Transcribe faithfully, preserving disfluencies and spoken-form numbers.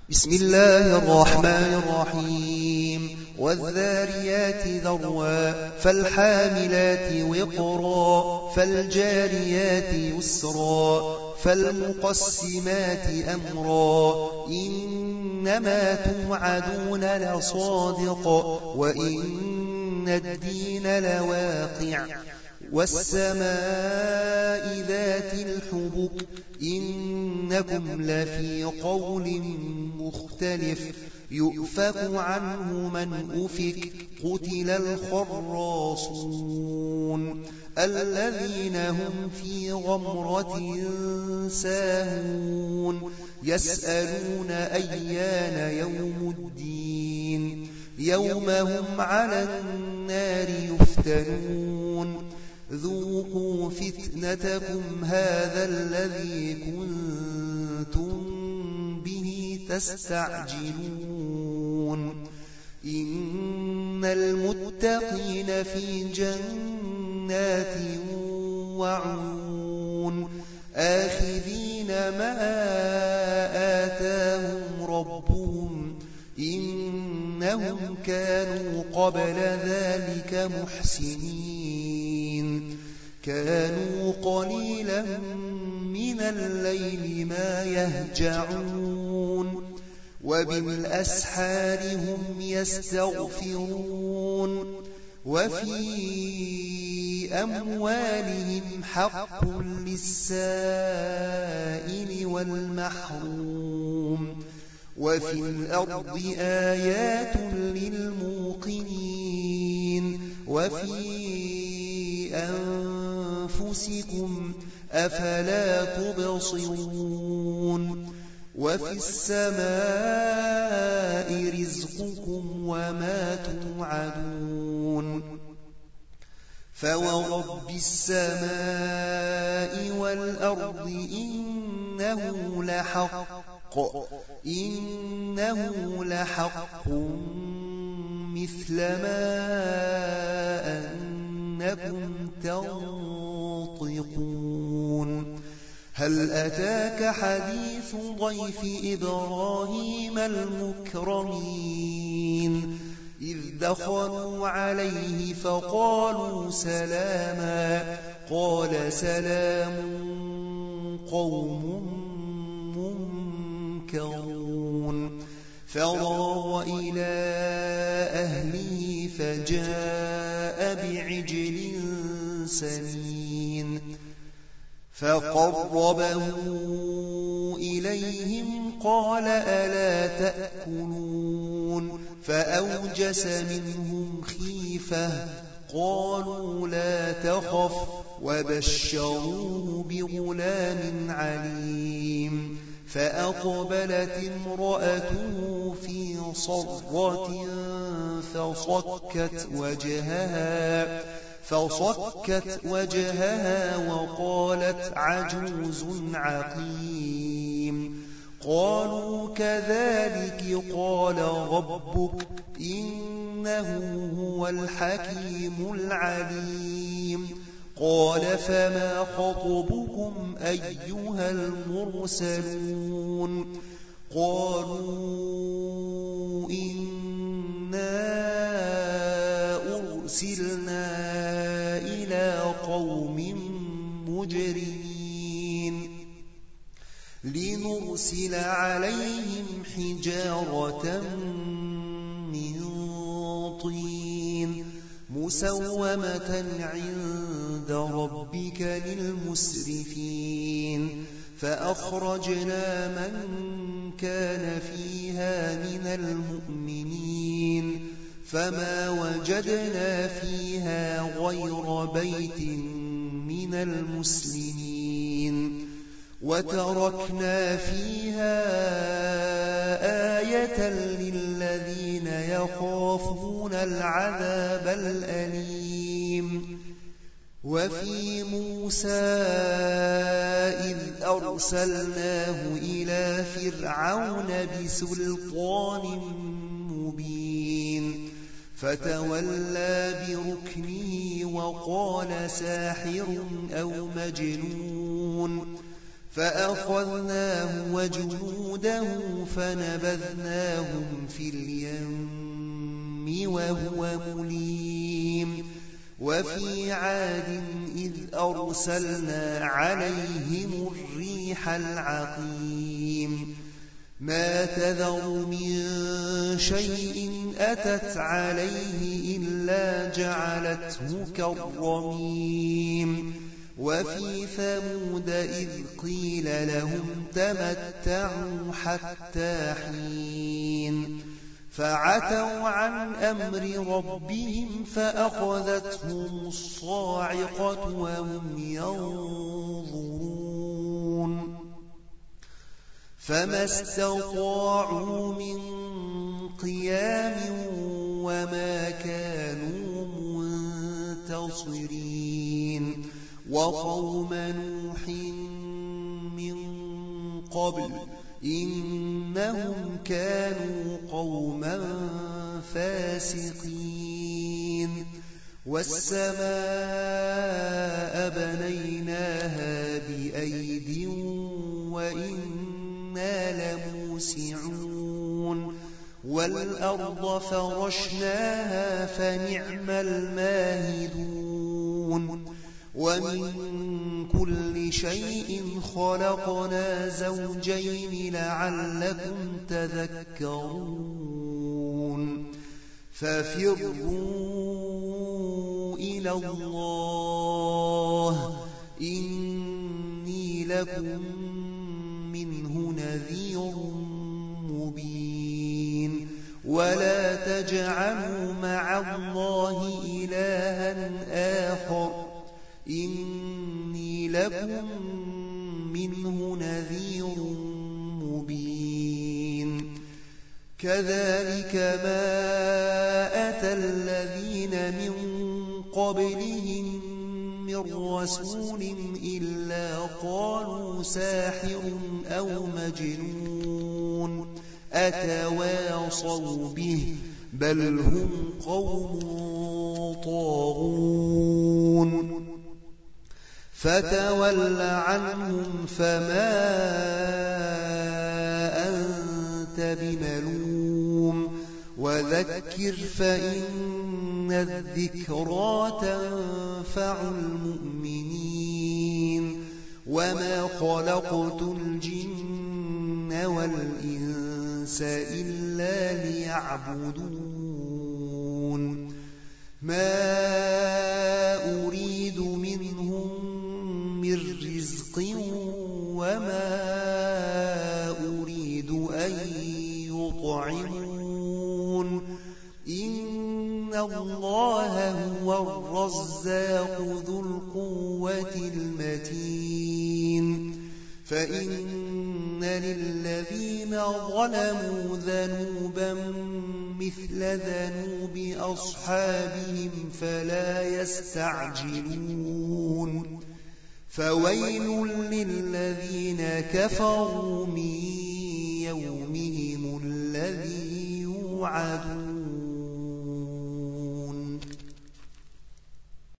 بسم الله الرحمن الرحيم والذاريات ذروا فالحاملات وقرا فالجاريات يسرا فالمقسمات أمرا إنما توعدون لصادق وإن الدين لواقع والسماء ذات الحبك إنكم لفي قول مختلف يؤفك عنه من أفك قتل الخراصون الذين هم في غمرة ساهون يسألون أيان يوم الدين يوم هم على النار يفتنون ذوقوا فتنتكم هذا الذي كنتم به تستعجلون إن المتقين في جنات وعيون آخذين ما آتاهم ربهم إنهم كانوا قبل ذلك محسنين كانوا قليلا من الليل ما يهجعون وبالأسحار هم يستغفرون وفي أموالهم حق للسائل والمحروم وفي الأرض آيات للموقنين وفي أنفسكم أفلا تبصرون وفي السماء رزقكم وما توعدون فورب السماء والأرض إنه لحق إنه لحق مثل ما أنكم تنطقون هل أتاك حديث ضيف إبراهيم المكرمين إذ دخلوا عليه فقالوا سلاما قال سلام قوم منكرون فراغ إلى أهله فجاء بعجل سمين فقربه إليهم قال ألا تأكلون فأوجس منهم خيفة قالوا لا تخف وبشروه بغلام عليم فأقبلت امرأته في صرة فصكت وجهها فصكت وجهها وقالت عجوز عقيم قالوا كذلك قال ربك إنه هو الحكيم العليم قال فما خطبكم أيها المرسلون قالوا إنا أرسلنا إلى قوم مجرمين لنرسل عليهم حجارة من طين مسومة عند ربك للمسرفين فأخرجنا من كان فيها من المؤمنين فما وجدنا فيها غير بيت من المسلمين وتركنا فيها آية للذين يخافون العذاب الأليم وفي موسى إذ أرسلناه إلى فرعون بسلطان مبين فتولى بركنه وقال ساحر أو مجنون فأخذناه وجنوده فنبذناهم في اليم وهو مليم وفي عاد إذ أرسلنا عليهم الريح العقيم ما تذر من شيء أتت عليه إلا جعلته كالرميم وفي ثمود إذ قيل لهم تمتعوا حتى حين فعتوا عن أمر ربهم فأخذتهم الصاعقة وهم ينظرون فما استطاعوا من قيام وما كانوا منتصرين وقوم نوح من قبل إنهم كانوا قوما فاسقين والسماء بنيناها بأيد وإنا لموسعون والأرض فرشناها فنعم الماهدون ومن كل شيء خلقنا زوجين لعلكم تذكرون ففروا إلى الله إني لكم منه نذير مبين ولا تجعلوا مع الله إلها آخر إني لكم منه نذير مبين كذلك ما أتى الذين من قبلهم من رسول إلا قالوا ساحر أو مجنون أتواصوا به بل هم قوم طاغون فتول عنهم فما أنت بملوم وذكر فإن الذكرى تنفع المؤمنين وما خلقت الجن والإنس إلا ليعبدون ما أريد منهم من رزق وما أريد أن يطعمون إن الله هو الرزاق ذو القوة المتين فإن للذين ظلموا ذنوبا مثل ذنوب أصحابهم فلا يستعجلون فويل للذين كفروا من يومهم الذي يوعدون